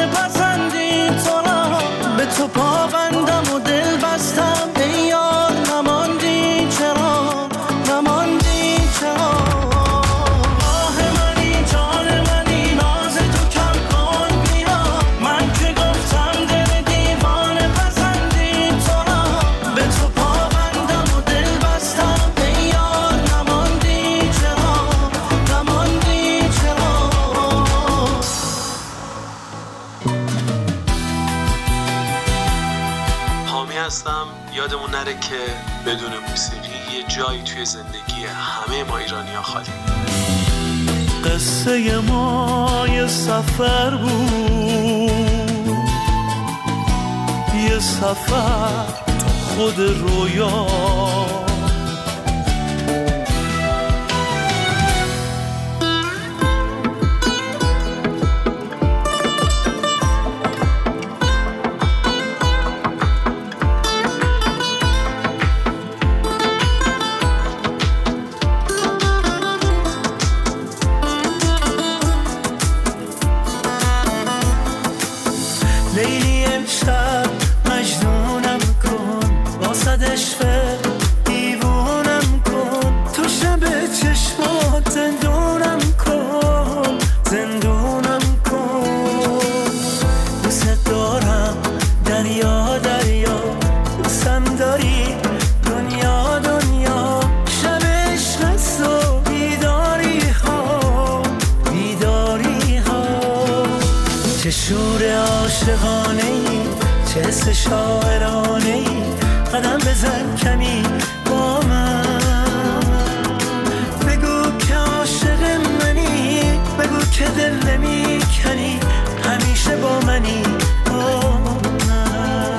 دیوانه پسندی تو را، به تو پابندم و دل بستم ای یار نماندی چرا، نماندی چرا. آه منی جان منی ناز تو کم کن بیا، من که گفتم دل دیوانه پسندی تو را، به تو پابندم و دل بستم ای یار نماندی چرا، نماندی چرا. حامی هستم. یادمون نره که بدون موسیقی یه جایی توی زندگی همه ما ایرانی‌ها خالی. قصه ما یه سفر بود، یه سفر تو خود رویا، لیلی امشب مجنونم کن، واسد عشق دیوونم کن، تو شب چشمات زندونم کن، زندونم کن. دوست دارم دریا دریا، دوستم داری دنیا دنیا، شب عشق سو بیداری ها بیداری ها. چه شور عاشقانه ای، چه حس شاعرانه ای، قدم بزن کمی با من، بگو که عاشق منی، بگو که دل نمی کنی، همیشه با منی با من.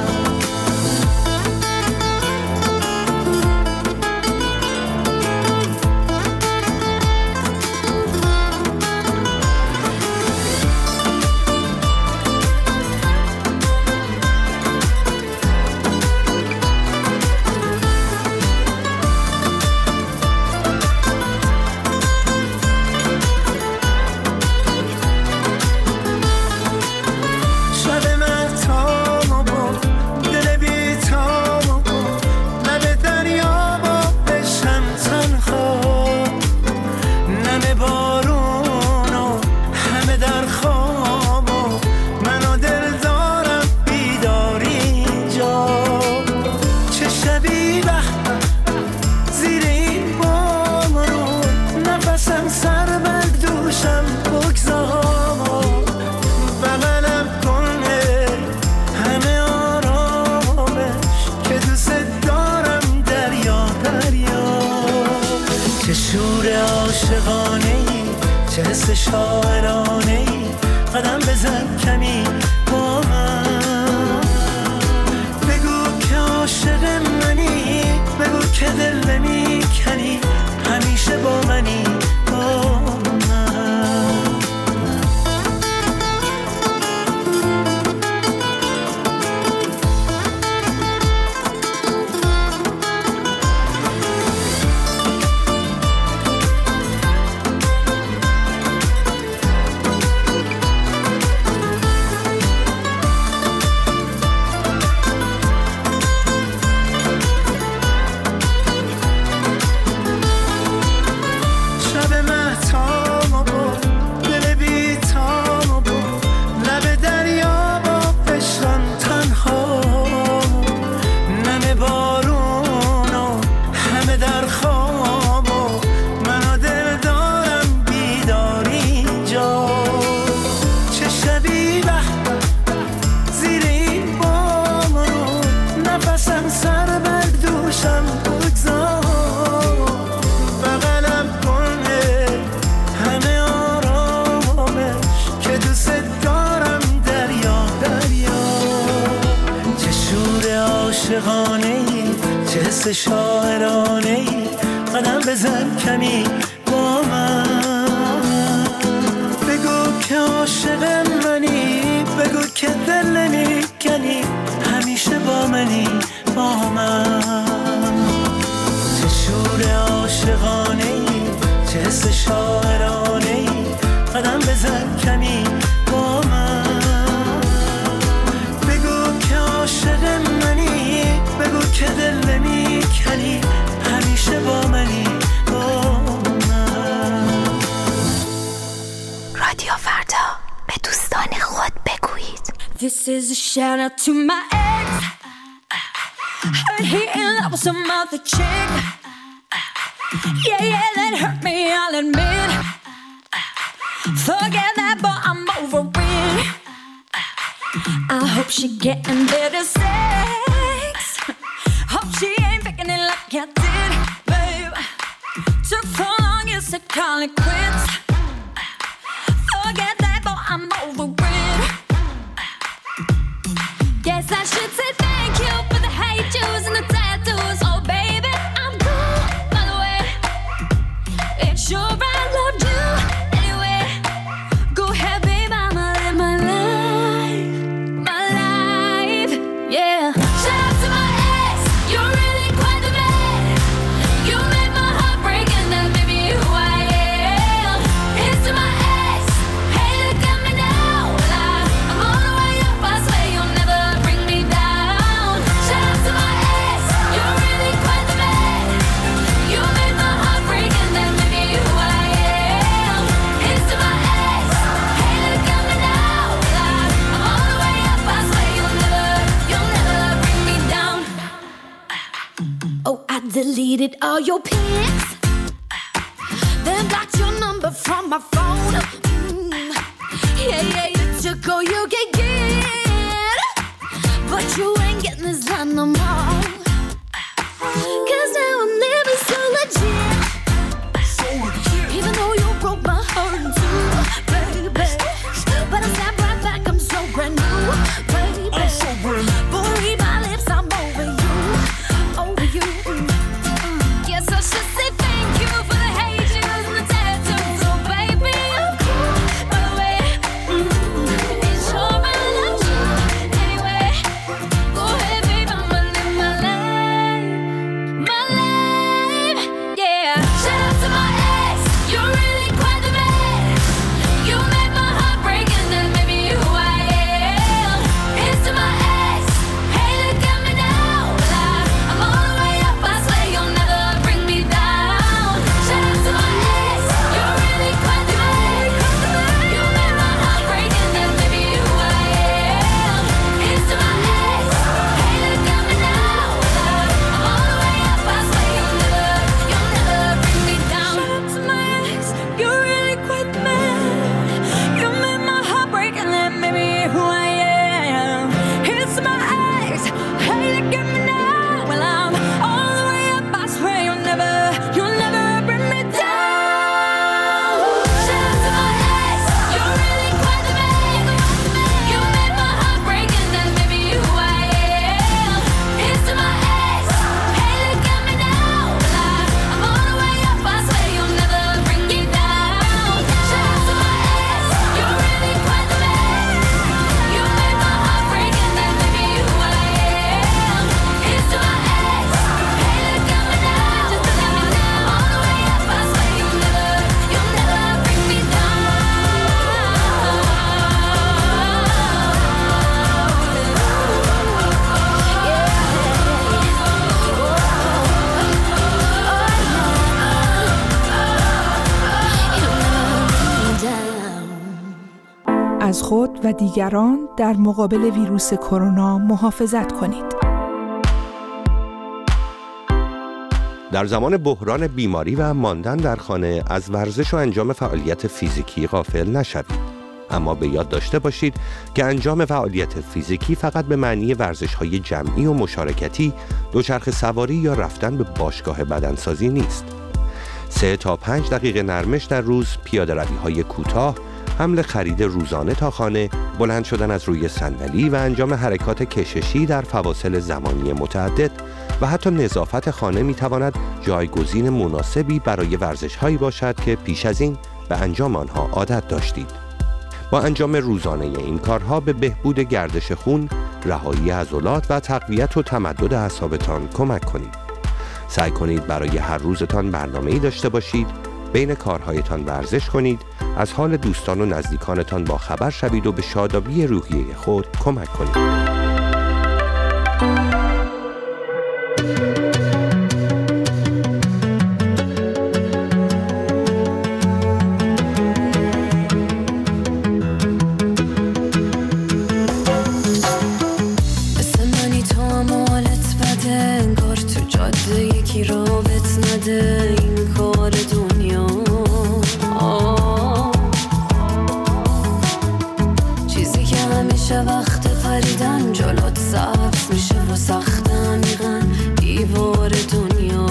چه حس شاعرانه ای، قدم بزن کمی با من، بگو که عاشق منی، بگو که دل نمی کنی، همیشه با منی با من. شاعرانه ای، قدم بزن کمی با من، بگو که عاشق منی، بگو که دل نمی کنی، همیشه با منی با من. چه شور عاشقانه ای، چه حس شاعرانه ای، قدم بزن کمی با من، This is a shout out to my ex. Heard he in love with some other chick. Yeah, that hurt me, I'll admit. Forget that, but I'm over it. I hope she getting better sex. Hope she ain't faking it like I did, babe. Took so long, it's to call it quits. Forget that, but I'm over it. Guess I should say thank you for the hate juice and the tattoos. Oh baby, I'm cool, by the way. It's sure I loved you anyway. Go ahead, babe, I'ma live my life, yeah. Shout out to my ex, you're really quite the man. You made my heart break and that made me who I am. Here's to my ex, hey look at me now. I'm all the way up, I swear you'll never bring me down. Shout out to my ex, you're really quite the man. You made my heart break and that made me who I am. Here's to my ex, hey look at me now. I'm all the way up, I swear you'll never bring me down. Oh, I deleted all your pics, then blocked your number from my phone. Yeah, you took all you could get, but you ain't getting this done no more. Cause now I'm living so legit, even though you broke my heart in two, baby. But I snap right back, I'm so brand new, baby. Boy, read my lips, I'm over you. Yes, I should say thank you for the hate juice and the tattoos. Oh baby, I'm cool, by the way. It's sure I love you anyway. Go ahead, babe, I'ma live my life, yeah. Shout out to my ex, you're really quite the man. You made my heart break and that made me who I am. Here's to my ex, hey look at me now. I'm all the way up, I swear you'll never bring me down. Shout out to my ex, you're really quite the man. You made my heart break and that made me who I am. Here's to my ex, hey look at me now. I'm all the way up, I swear you'll never bring me down. Shout out to my ex, you're really quite the man. You made my heart break and that made me who I am. Here's to my ex, hey look at me now. Well, I'm all the way up, I swear you'll never bring me down. Shout out to my ex, you're really quite the man. You made my heart break and that made me who I am. Here's to my ex, hey look at me now. I'm all the way up, I swear you'll never bring me down. Shout out to my ex, you're really quite the man. You made my heart break and that made me who I am. Here's to my ex, hey look at me now. Just look at me now. All the way up, I swear you'll never bring me down. از خود و دیگران در مقابل ویروس کرونا محافظت کنید. در زمان بحران بیماری و ماندن در خانه از ورزش و انجام فعالیت فیزیکی غافل نشوید. اما به یاد داشته باشید که انجام فعالیت فیزیکی فقط به معنی ورزش‌های جمعی و مشارکتی، دوچرخه سواری یا رفتن به باشگاه بدنسازی نیست. 3 تا 5 دقیقه نرمش در روز، پیاده‌روی‌های کوتاه، حمل خرید روزانه تا خانه، بلند شدن از روی صندلی و انجام حرکات کششی در فواصل زمانی متعدد و حتی نظافت خانه می‌تواند جایگزین مناسبی برای ورزش‌هایی باشد که پیش از این به انجام آنها عادت داشتید. با انجام روزانه این کارها به بهبود گردش خون، رهایی عضلات و تقویت و تمدد اعصابتان کمک کنید. سعی کنید برای هر روزتان برنامه‌ای داشته باشید، بین کارهایتان ورزش کنید، از حال دوستان و نزدیکانتان با خبر شوید و به شادابی روحیه خود کمک کنید. همیشه وقت پریدن جلوت سبز میشه و سخت عمیقاً دیوار دنیا.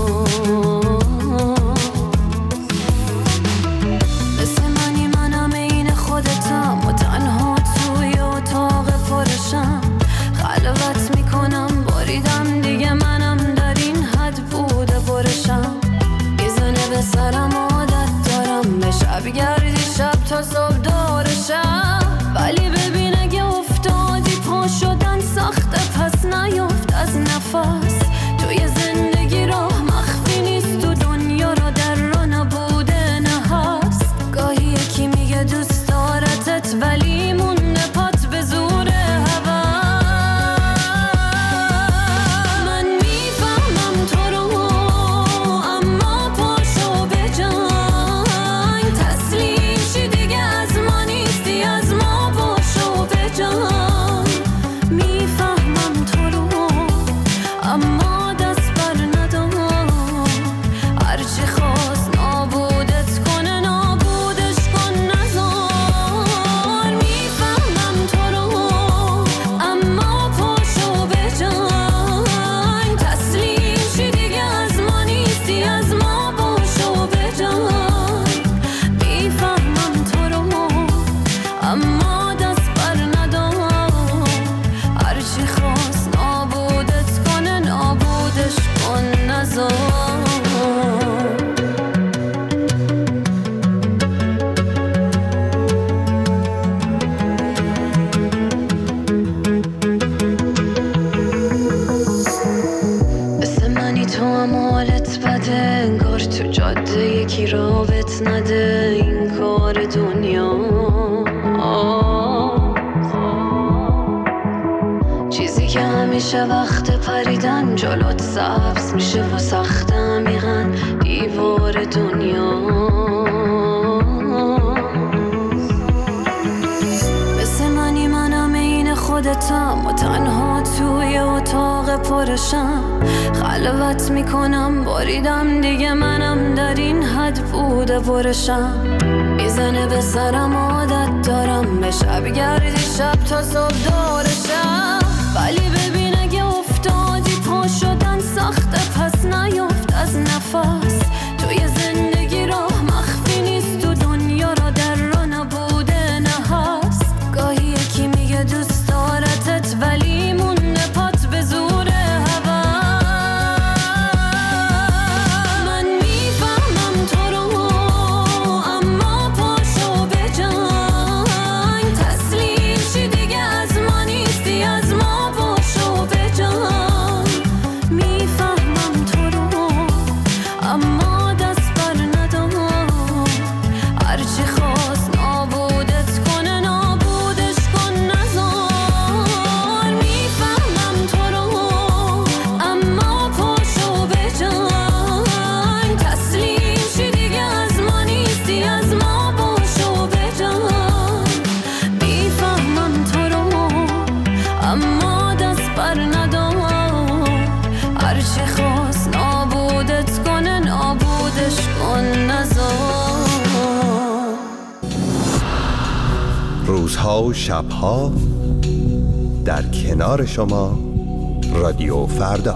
مثل منی منم این خودتم و تنها توی اتاق پرشم خلوت میکنم باریدم دیگه منم در این حد بوده برشم. میزنه به سرم عادت دارم به شب گردی شب تا صبح دارشم. ولی ببین اگه افتادی پا شدن سخته پس نیفت از نفس. توی زندگی راه مخفی نیست تو دنیا را در را نبوده نه هست. گاهی یکی میگه دوست دارتت ولی مونده پات به زور هوا. من میفهمم تو رو اما پاشو به جنگ تسلیم شی دیگه از ما نیستی از ما باشو به جنگ. میفهمم تو رو اما دست بر ندار هرچی خواست نابودت کنه نابودش کن نزار. میفهمم تو رو اما پاشو به جنگ تسلیم شی دیگه از ما نیستی از ما باشو به جنگ. میفهمم تو رو اما دست بر ندار هرچی خواست نابودت کنه نابودش کن نزار. مثل منی تو هم حالت بده انگار تو جاده یکی رابط نده این کار دنیا. چیزی که همیشه وقت پریدن جلوت سبز میشه و سخت عمیقاً دیوار دنیا. مثل منی منم این خودتم و تنها توی اتاق پرشم خلوت میکنم باریدم دیگه منم در این حد بوده برشم. میزنه به سرم عادت دارم به شب گردی شب تا صبح دارشم. ولی ببین اگه افتادی پا شدن سخته پس نیفت از نفس. توی زندگی راه مخفی نیست تو دنیا را در را نبوده نه هست. گاهی یکی میگه دوست دارتت ولی مونده پات به زور هوا. من میفهمم تو رو اما پاشو به جنگ تسلیم شی دیگه از ما نیستی از ما باشو به جنگ. میفهمم تو رو اما دست بر ندار هرچی خواست نابودت کنه نابودش کن نزار. میفهمم تو رو اما پاشو به جنگ تسلیم شی دیگه از ما نیستی از ما باشو به جنگ. میفهمم تو رو اما دست بر ندار هرچی خواست نابودت کنه نابودش کن نزار. روزها و شبها در کنار شما رادیو فردا.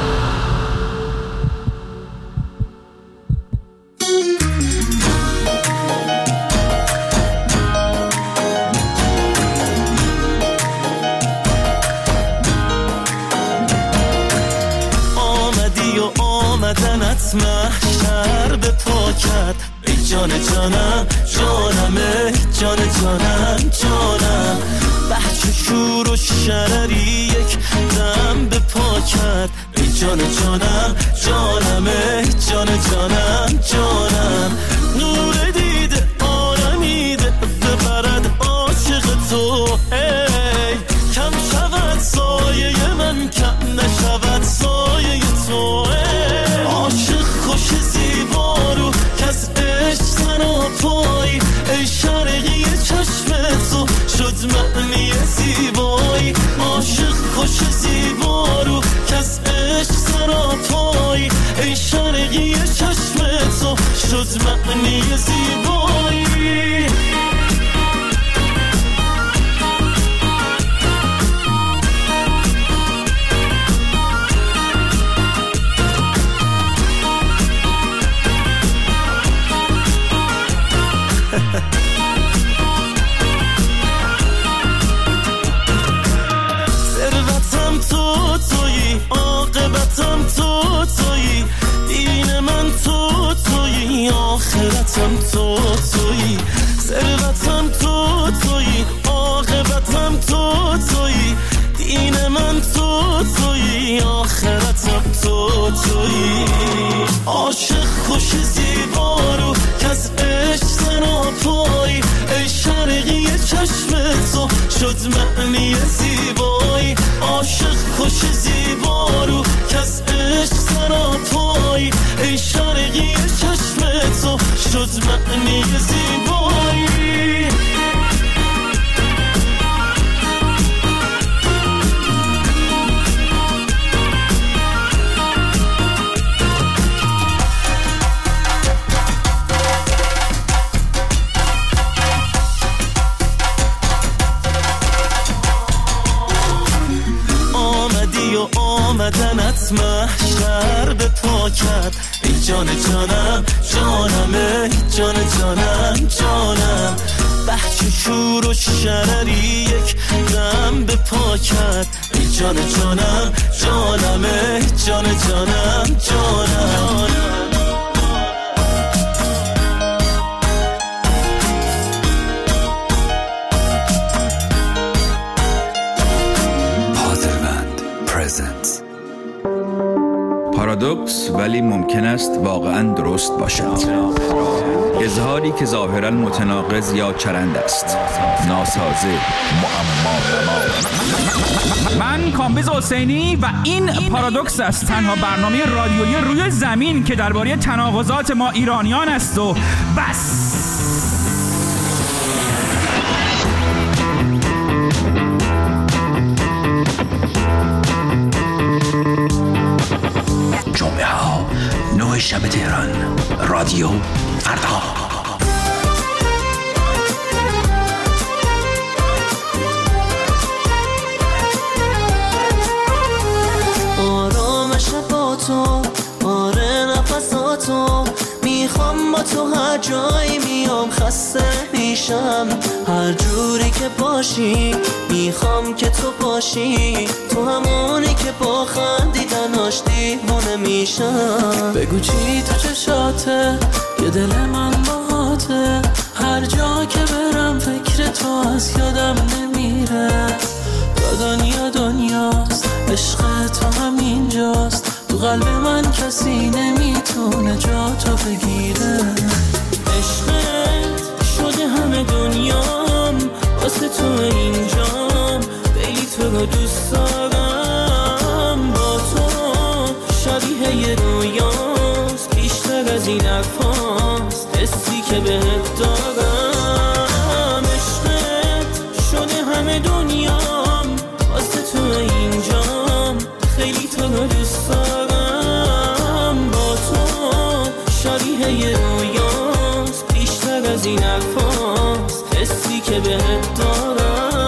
آمدی و آمدنت محشر به پا کرد ای جان جانم جانم ای جان جانم جانم. بحث و شور و شرری یک دم به پا کرد ای جان جانم جانم ای جان جانم جانم. نور دیده آرمیده ببرد عاشق تو ای کم شود سایه من کم نشود سایه تو ای. عاشق خوش زیبا رو کس عشق سراپایی ای شرقی چشم تو شد معنی زیبایی. عاشق خوش زیبا رو کس عشق سراپایی ای شرقی چشم تو شد معنی زیبایی. شد معنی زیبایی، عاشق کش زیبا رو که از عشق سراپایی، ای شرقی چشم تو شد معنی زیبایی. آمدنت محشر به پا کرد، ای جان جانم جانم، ای جان جانم جانم، بحث شور و شرری یک دم به پا کرد، ای جان جانم جانم، ای جان جانم جانم. پارادوکس ولی ممکن است واقعاً درست باشد. اظهاری که ظاهراً متناقض یا چرند است، ناسازه، معما. من کامبیز حسینی و این پارادوکس است، تنها برنامه رادیویی روی زمین که درباره تناقضات ما ایرانیان است و بس. جمعه ها 9 شب تهران، رادیو فردا. آرام شباتو، آره نفساتو، میخوام با تو هر جایی میام، خسته میشم هر جوری که باشی، میخوام که تو باشی، تو همونی که با خندیدناش دیوونه میشم. بگو چی تو چشاته که دل من باهاته، هر جا که برم فکر تو از یادم نمیره، تا دنیاست عشق تو همینجاست، تو قلب من کسی نمیتونه جا تو بگیره. عشقت شده همه دنیام، واسه تو اینجام، خیلی تو رو دوست دارم، با تو شبیه یه رویاست، بیشتر از این حرفاست حسی که بهت دارم. عشقت شده همه دنیام، واسه تو اینجام، خیلی تو رو دوست دارم، با تو شبیه یه رویاست، بیشتر از این حرفاست حسی که بهت دارم.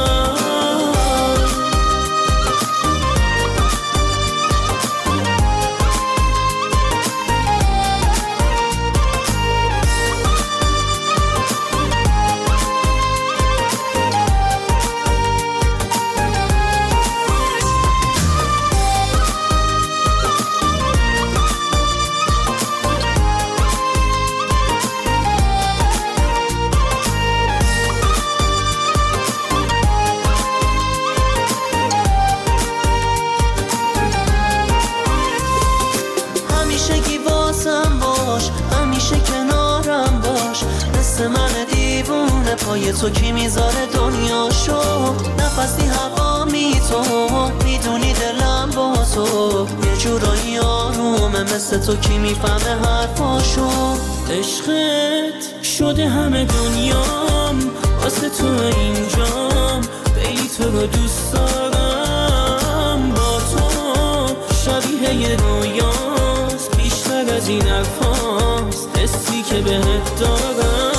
من دیوونه پای تو کی میذاره دنیاشو، نفسی هوا تو میدونی دلم با تو یه جورایی آرومه، مثل تو کی میفهمه حرفاشو. عشقت شده همه دنیام، واسه تو اینجام، خیلی تو رو دوست دارم، با تو شبیه یه رویاست، بیشتر از این حرفاست حسی که بهت دارم.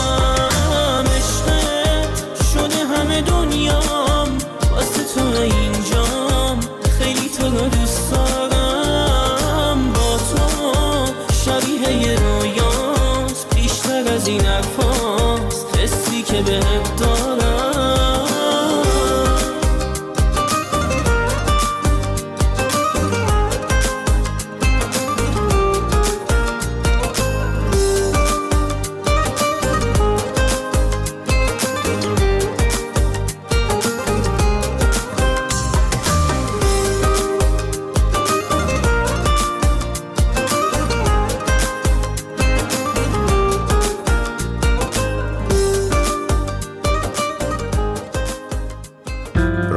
دنیام واسه تو اینجام، خیلی تو رو دوست دارم، با تو شبیه یه رویاست، بیشتر از این حرفاست حسی که بهت دارم.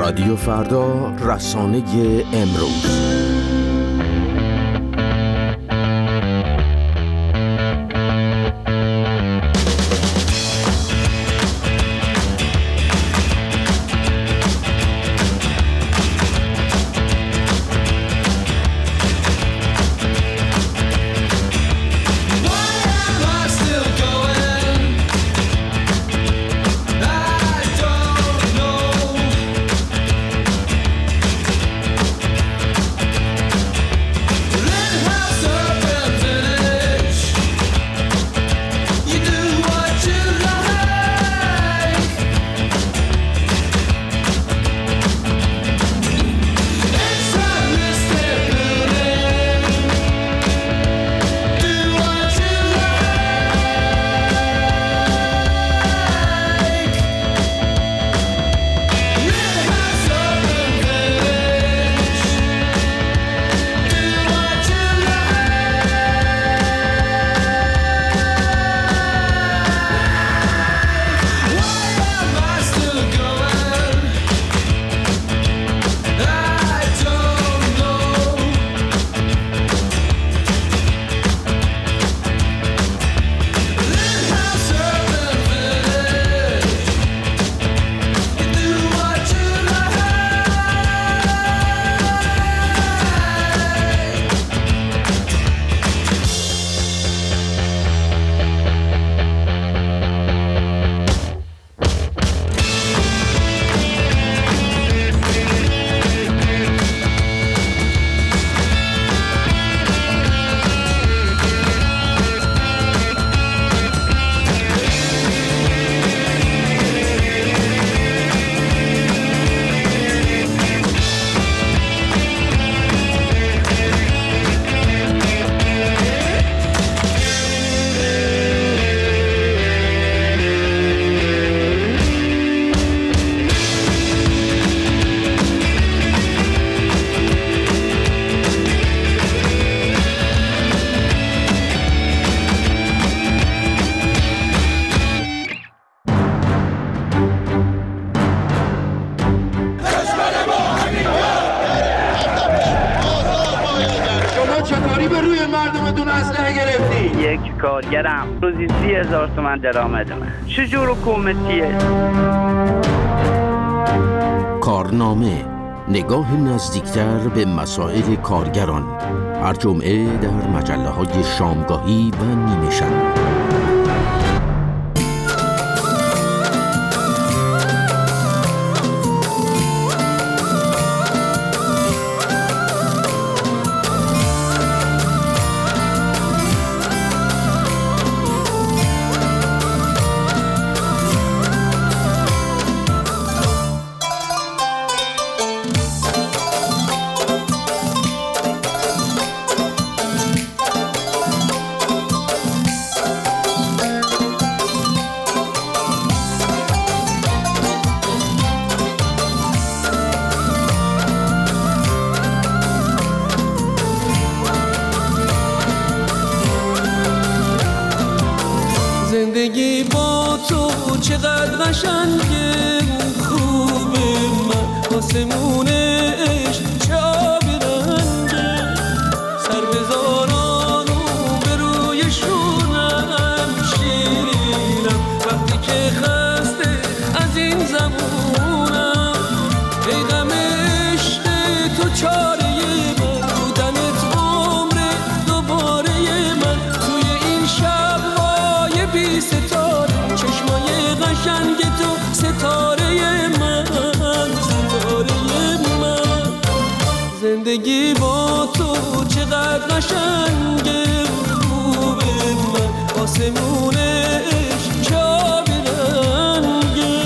رادیو فردا، رسانه امروز. کارگرم روزی 30,000 تومان درآمدمه. چجور حکومتیه؟ کارنامه، نگاه نزدیکتر به مسائل کارگران، هر جمعه در مجله‌های شامگاهی و نیمه شب. زندگی با تو چقدر قشنگه، خوبه من آسمونه عشق چه آبی رنگه، سر بذارانو به روی شونم شیرینم وقتی که خسته از این زمونم، ای غم عشق تو چاره من، بودنت عمر دوباره من، توی این شب‌های بی ستاره چشمای قشنگ تو ستاره من، ستاره من. زندگی با تو چقدر قشنگه، خوبه من آسمون عشق چه آبی رنگه.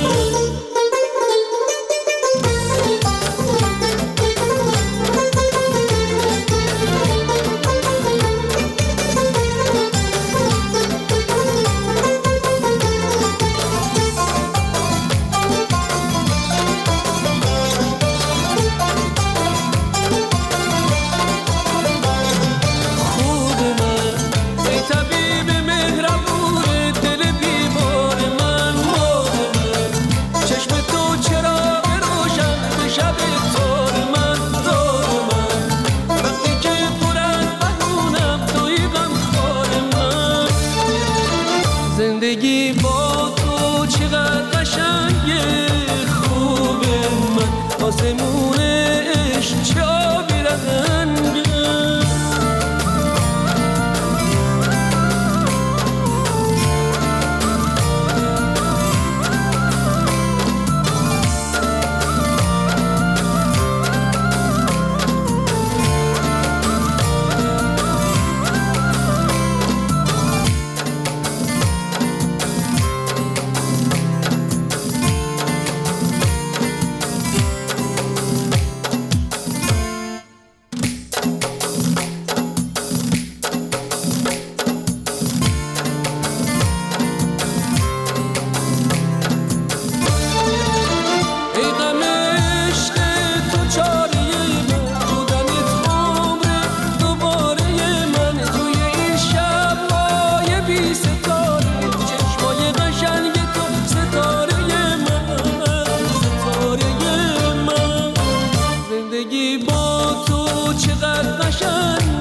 خوب من ای طبیب مهربون دل روشن